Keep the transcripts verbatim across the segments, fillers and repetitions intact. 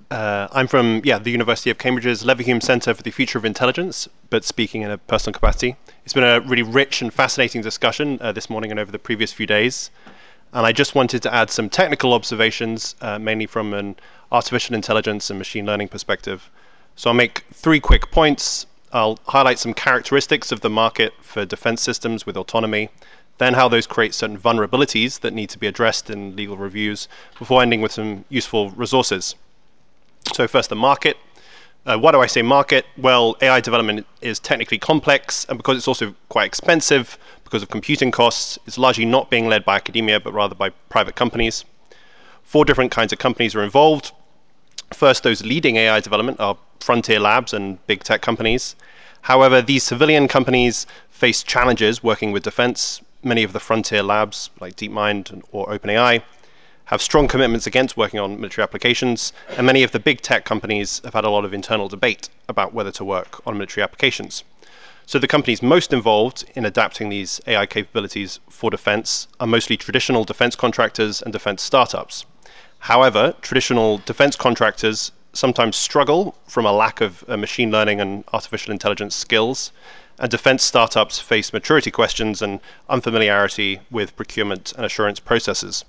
Uh, I'm from yeah the University of Cambridge's Leverhulme Centre for the Future of Intelligence, but speaking in a personal capacity. It's been a really rich and fascinating discussion uh, this morning and over the previous few days. And I just wanted to add some technical observations, uh, mainly from an artificial intelligence and machine learning perspective. So I'll make three quick points. I'll highlight some characteristics of the market for defense systems with autonomy, then how those create certain vulnerabilities that need to be addressed in legal reviews, before ending with some useful resources. So first, the market. Uh, why do I say market? Well, A I development is technically complex, and because it's also quite expensive, because of computing costs, it's largely not being led by academia, but rather by private companies. Four different kinds of companies are involved. First, those leading A I development are frontier labs and big tech companies. However, these civilian companies face challenges working with defense. Many of the frontier labs, like DeepMind or OpenAI, have strong commitments against working on military applications, and many of the big tech companies have had a lot of internal debate about whether to work on military applications. So the companies most involved in adapting these A I capabilities for defense are mostly traditional defense contractors and defense startups. However, traditional defense contractors sometimes struggle from a lack of uh, machine learning and artificial intelligence skills, and defense startups face maturity questions and unfamiliarity with procurement and assurance processes.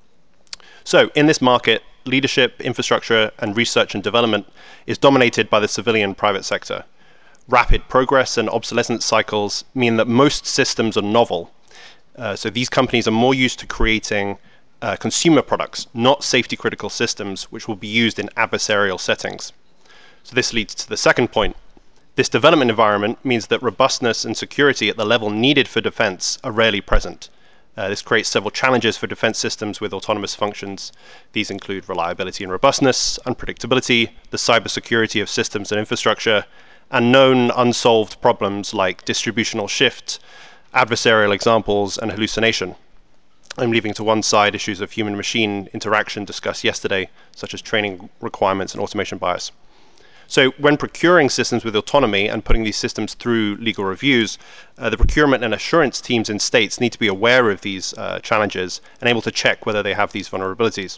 So in this market, leadership, infrastructure, and research and development is dominated by the civilian private sector. Rapid progress and obsolescence cycles mean that most systems are novel. Uh, so these companies are more used to creating uh, consumer products, not safety critical systems, which will be used in adversarial settings. So this leads to the second point. This development environment means that robustness and security at the level needed for defense are rarely present. Uh, this creates several challenges for defense systems with autonomous functions. These include reliability and robustness, unpredictability, the cybersecurity of systems and infrastructure, and known unsolved problems like distributional shift, adversarial examples, and hallucination. I'm leaving to one side issues of human-machine interaction discussed yesterday, such as training requirements and automation bias. So when procuring systems with autonomy and putting these systems through legal reviews, uh, the procurement and assurance teams in states need to be aware of these uh, challenges and able to check whether they have these vulnerabilities.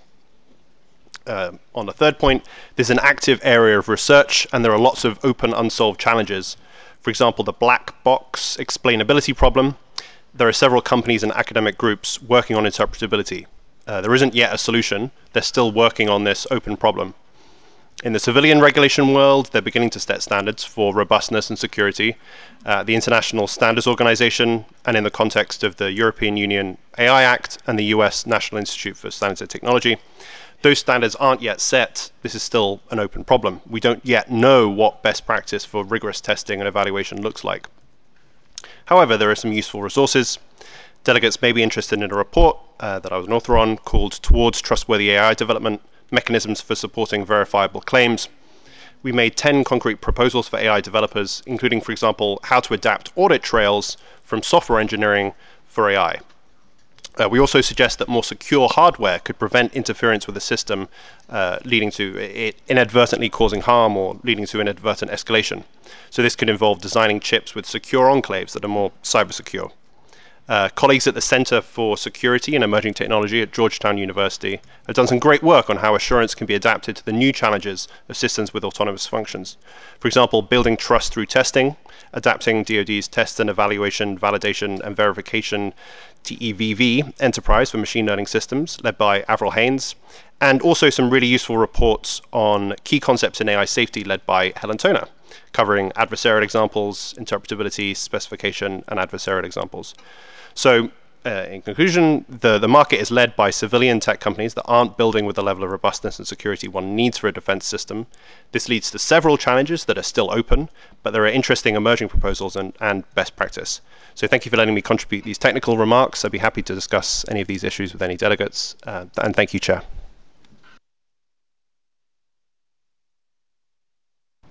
Uh, on the third point, there's an active area of research and there are lots of open unsolved challenges. For example, the black box explainability problem. There are several companies and academic groups working on interpretability. Uh, there isn't yet a solution. They're still working on this open problem. In the civilian regulation world, they're beginning to set standards for robustness and security. Uh, the International Standards Organization, and in the context of the European Union A I Act and the U S National Institute for Standards and Technology, those standards aren't yet set. This is still an open problem. We don't yet know what best practice for rigorous testing and evaluation looks like. However, there are some useful resources. Delegates may be interested in a report uh, that I was an author on called Towards Trustworthy A I Development, Mechanisms for Supporting Verifiable Claims. We made ten concrete proposals for A I developers, including, for example, how to adapt audit trails from software engineering for A I. Uh, we also suggest that more secure hardware could prevent interference with the system, uh, leading to it inadvertently causing harm or leading to inadvertent escalation. So this could involve designing chips with secure enclaves that are more cyber secure. Uh, colleagues at the Center for Security and Emerging Technology at Georgetown University have done some great work on how assurance can be adapted to the new challenges of systems with autonomous functions. For example, building trust through testing, adapting D O D's test and evaluation, validation, and verification T E V V enterprise for machine learning systems, led by Avril Haines, and also some really useful reports on key concepts in A I safety, led by Helen Toner, covering adversarial examples, interpretability, specification, and adversarial examples. So, uh, in conclusion, the, the market is led by civilian tech companies that aren't building with the level of robustness and security one needs for a defense system. This leads to several challenges that are still open, but there are interesting emerging proposals and, and best practice. So thank you for letting me contribute these technical remarks. I'd be happy to discuss any of these issues with any delegates. Uh, and thank you, Chair.